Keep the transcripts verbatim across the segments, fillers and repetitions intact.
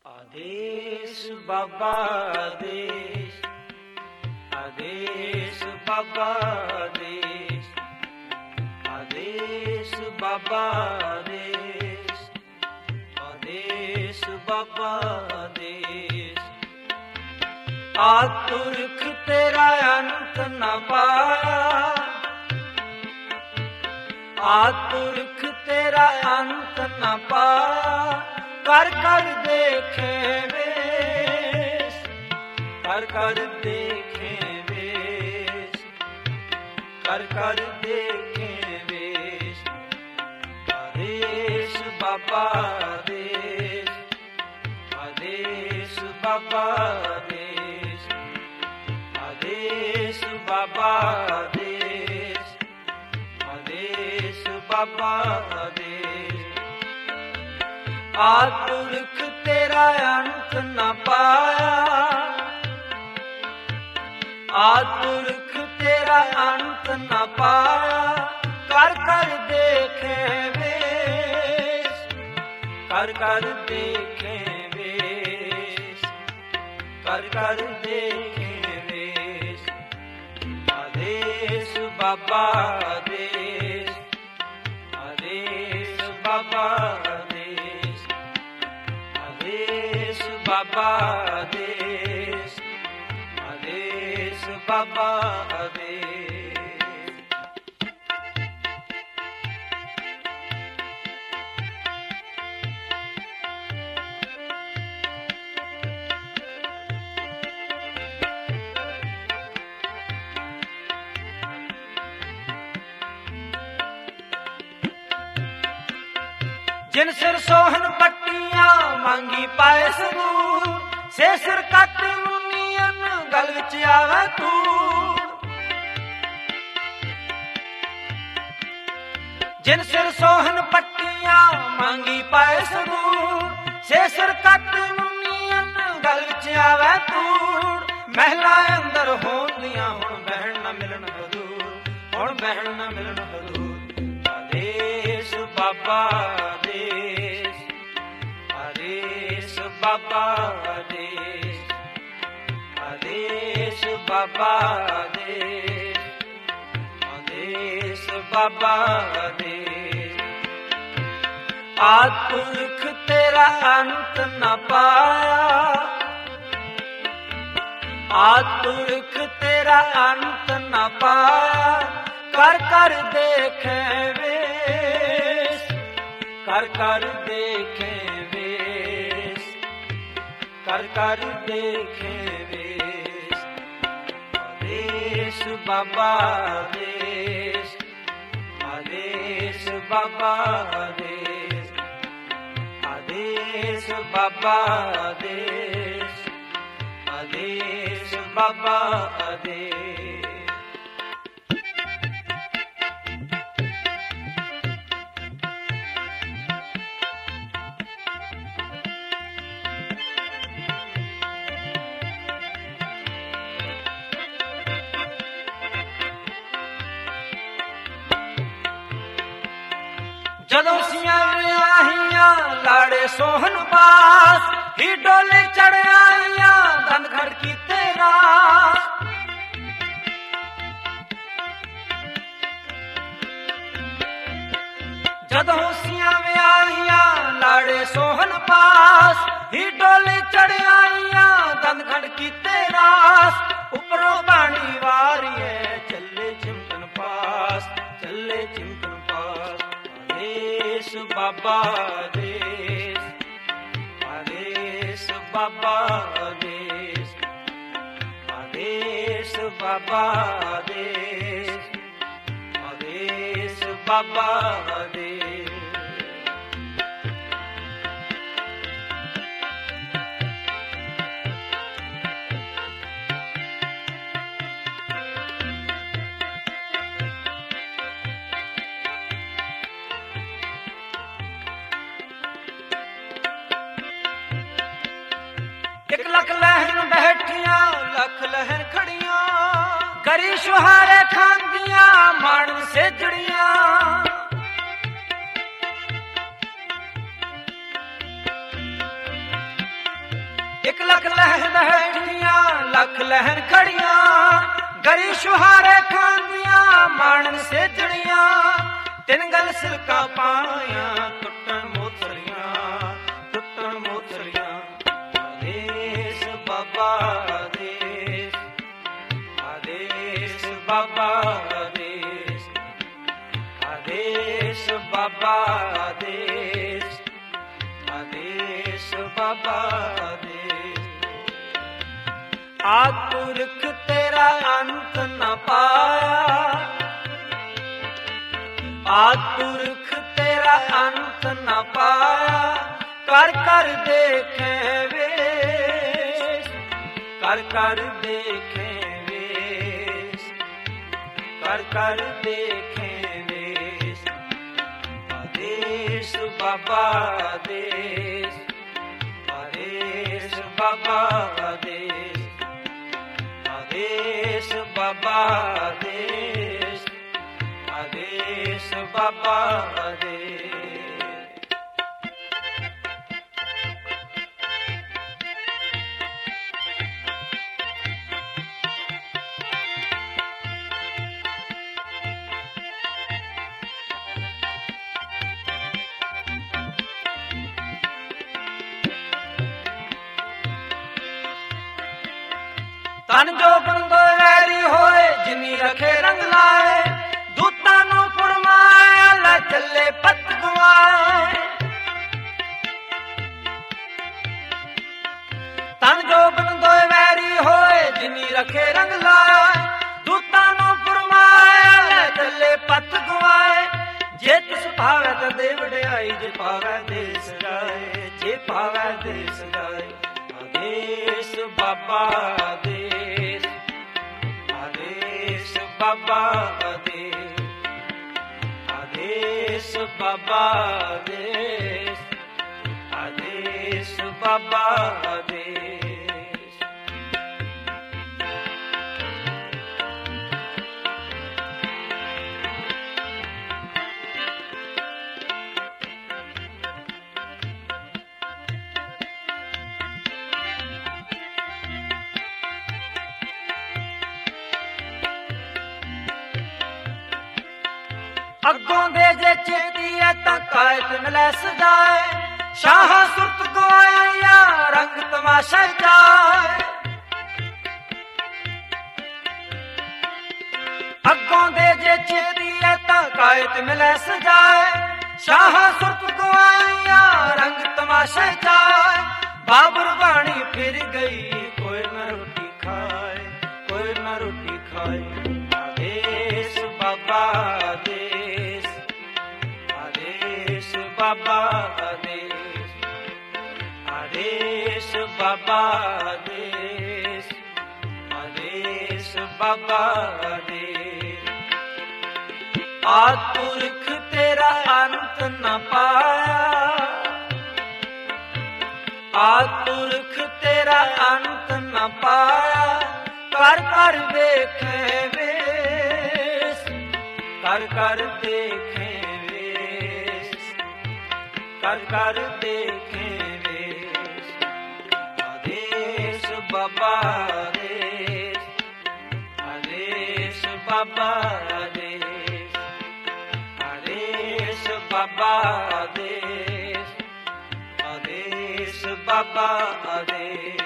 आदेश बाबा आदेश, आदेश बाबा आदेश, आदेश बाबा आदेश, आदेश बाबा आदेश। आतुरख तेरा अंत न पाया, आतुरख तेरा अंत न पाया। कर कर देखे वेश, कर कर देखे वेश, कर कर देखे वेश। आदेश बाबा आदेश, आदेश बाबा आदेश, आदेश बाबा आदेश, आदेश बाबा आदेश। आतुरख तेरा अंत न पाया, आतुरख तेरा अंत न पाया। कर कर देखे वेश, कर कर देखे वेश, कर कर देखे वेश। आदेश बाबा आदेश, आदेश बाबा आदेश, आदेश बाबा आदेश, आदेश बाबा आदेश। जिन सिर सोहन पट्टियां मांगी पाए सबूर, से सिर कट मुनियन गल विच आवे तूर। जिन सिर सोहन पट्टियां मांगी पाए सबूर, से सिर कट मुनियन गल विच आवे तूर। महला अंदर होंदियां हुण बहन न मिलन हजूर, हुण बहन न मिलन हजूर। आदेश बाबा आदेश, आदेश बाबा आदेश, आदेश बाबा आदेश, आदेश बाबा आदेश। आतुरख तेरा अंत न पाया, आतुरख तेरा अंत न पाया। कर कर देखे वेश, कर कर देखे वेश, कर कर देखे वेश। आदेश बाबा आदेश, आदेश बाबा आदेश, आदेश बाबा आदेश, आदेश बाबा आदेश। जदों सियां विआहियां लाड़े सोहन पास, ही डोले चढ़ आईयां धनखड़ की तेरा। जदों सियां विआहियां लाड़े सोहन पास, ही डोले चढ़ आईयां धनखड़ की तेरा। उपरों पानी वारिए चले चिमटन पास, चले चिमटन पास। आदेश बाबा आदेश, आदेश बाबा आदेश, आदेश बाबा आदेश, आदेश बाबा आदेश। एक लख लहन बैठियां लख लहन खड़ियां, गरी सुहारे खांदियां माण से जड़ियां। एक लख लहन बैठियां लख लहन खड़ियां गरी शुहारे खांदियां माणन से जड़ियां तिन गल सिलका पाया टुटन मोथरियां टुटन मोथरियां आदेश बाबा आदेश आदेश बाबा आदेश आदेश बाबा आदेश आदेश बाबा आदेश आतुरख तेरा अंत न पाया आतुरख तेरा अंत न पाया कर कर देखे वेश कर कर देखे वेश कर कर देखे वेश आदेश बाबा आदेश आदेश बाबा आदेश आदेश बाबा आदेश आदेश बाबा आदेश तन जो बंदो वैरी होए जिनी रखे रंग लाए दूतां नूं फरमाया ला चले पत गवाए तन जो बंदो वैरी होए जिनी रखे रंग लाए दूतां नूं फरमाया ला चले पत गवाए जे तिस भावे ते दे वडियाई जे पावे दे सजाए जे पावे दे सजाए आदेश बाबा आदेश आदेश बाबा आदेश आदेश बाबा आदेश आदेश बाबा आदेश अगों दे जे चेती है तां कायत मिलै सजाए शाह सुरत गवाया रंग तमाशा जाए अगों दे जे चेती है तां कायत मिलै सजाए शाह सुरत गवाया रंग तमाशा जाए बाबर बाणी फिर गई कोई न रोटी खाए कोई न रोटी खाए आदेश बाबा आदेश आदेश बाबा आदेश आदेश बाबा आदेश आदेश बाबा आदेश आतुरख तेरा अंत न पाया आतुरख तेरा अंत न पाया कर कर देखे वेश कर कर देखे वेश कर कर देखे वेश आदेश बाबा आदेश आदेश बाबा आदेश आदेश बाबा आदेश आदेश बाबा आदेश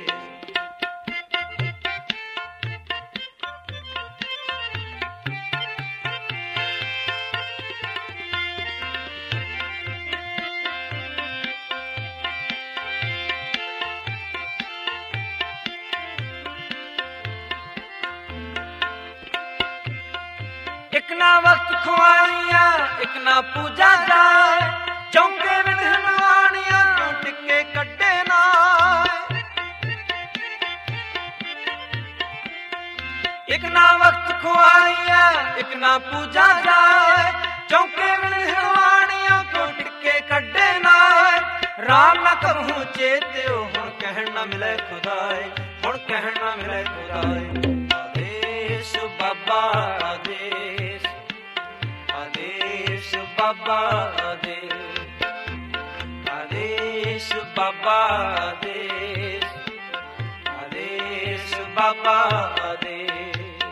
एक ना वक्त खुआनिया एक ना पूजा जाए चौंके विधवानिया टिके कड्डे ना एक ना वक्त खुआनिया एक ना पूजा जाए चौंके विधवानिया टिके कड्डे ना राम ना कहूं चेत्यो हुण कहण ना मिले खुदाए हुण कहण ना मिले खुदाए आदेश बाबा आदेश आदेश बाबा आदेश आदेश बाबा आदेश ਬਾਬਾ ਆਦੇਸ਼।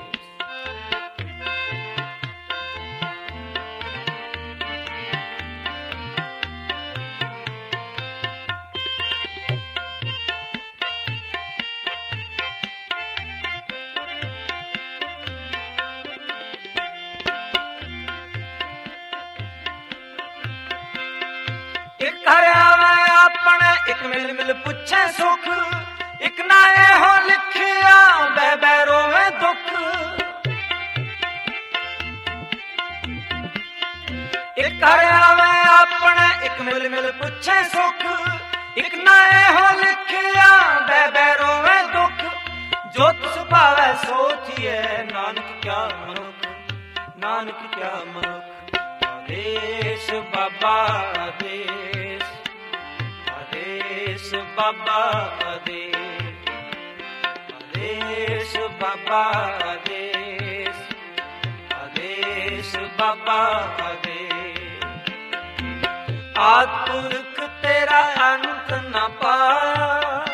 ਇੱਕ ਘਰ ਆਵੇ ਆਪਣੇ, ਇੱਕ ਮਿਲ ਮਿਲ ਪੁੱਛੇ ਸੁਖ, ਇੱਕ ਨਾ ਇਹੋ ਲਿਖਿਆ ਬੈ ਬੈ ਰੋਵੇ ਦੁੱਖ। ਇੱਕ ਘਰ ਆਵੇ ਆਪਣੇ, ਇੱਕ ਮਿਲ ਮਿਲ ਪੁੱਛੇ ਸੁਖ, ਇੱਕ ਨਾ ਇਹੋ ਲਿਖਿਆ ਬੈ ਬੈ ਰੋਵੇ ਦੁੱਖ। ਜੋ ਤਿਸ ਭਾਵੈ ਸੋਚੀਐ ਨਾਨਕ ਕਿਆ ਮਨੁੱਖ, ਨਾਨਕ ਕਿਆ ਮਨੁੱਖ। ਆਦੇਸ਼ ਬਾਬਾ ਆਦੇਸ਼, ਆਦੇਸ਼ ਬਾਬਾ ਆਦੇਸ਼, ਆਦੇਸ਼ ਬਾਬਾ ਆਦੇਸ਼, ਆਦੇਸ਼ ਬਾਬਾ ਆਦੇਸ਼। ਆਦਿ ਪੁਰਖ ਤੇਰਾ ਅੰਤ ਨ ਪਾਇਆ,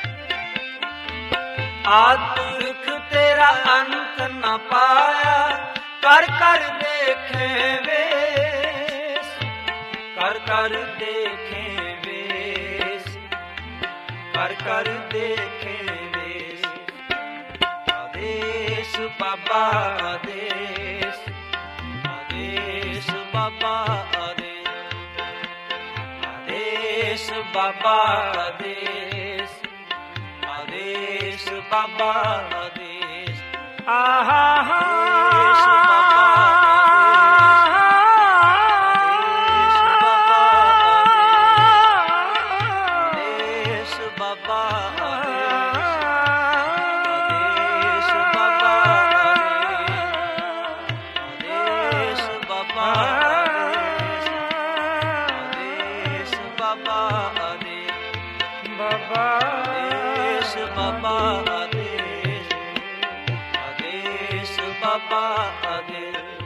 ਆਦਿ ਪੁਰਖ ਤੇਰਾ ਅੰਤ ਨ ਪਾਇਆ। ਕਰ ਕਰ ਦੇਖੇ ਵੇਸ, ਕਰ ਕਰ ਦੇਖੇ ਵੇਸ, ਕਰ ਕਰ ਦੇਖੇ ਵੇਸ। ਆਦੇਸ਼ ਬਾਬਾ ਆਦੇਸ਼, ਆਦੇਸ਼ ਬਾਬਾ ਆਦੇਸ਼, ਆਦੇਸ਼ ਬਾਬਾ ਆਦੇਸ਼, ਆਦੇਸ਼ ਬਾਬਾ ਆਦੇਸ਼। ਆਹਾ ਆਦੇਸ਼ ਬਾਬਾ ਆਦੇਸ਼ ਬਾਬਾ ਆਦੇਸ਼, ਆਦੇਸ਼ ਬਾਬਾ ਆਦੇਸ਼,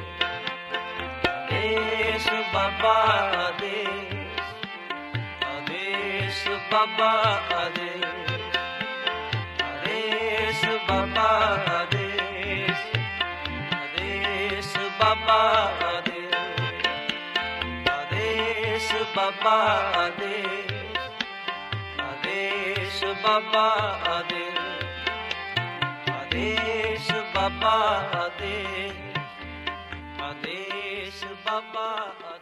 ਆਦੇਸ਼ ਬਾਬਾ ਆਦੇਸ਼, ਆਦੇਸ਼ ਬਾਬਾ ਆਦੇਸ਼, ਆਦੇਸ਼ ਬਾਬਾ ਆਦੇਸ਼, ਆਦੇਸ਼ ਬਾਬਾ ਆਦੇਸ਼, ਆਦੇਸ਼ ਬਾਬਾ ਆਦੇਸ਼, ਆਦੇਸ਼ ਬਾਬਾ ਆਦੇਸ਼, ਆਦੇਸ਼ ਬਾਬਾ ਆਦੇਸ਼, ਆਦੇਸ਼ ਬਾਬਾ।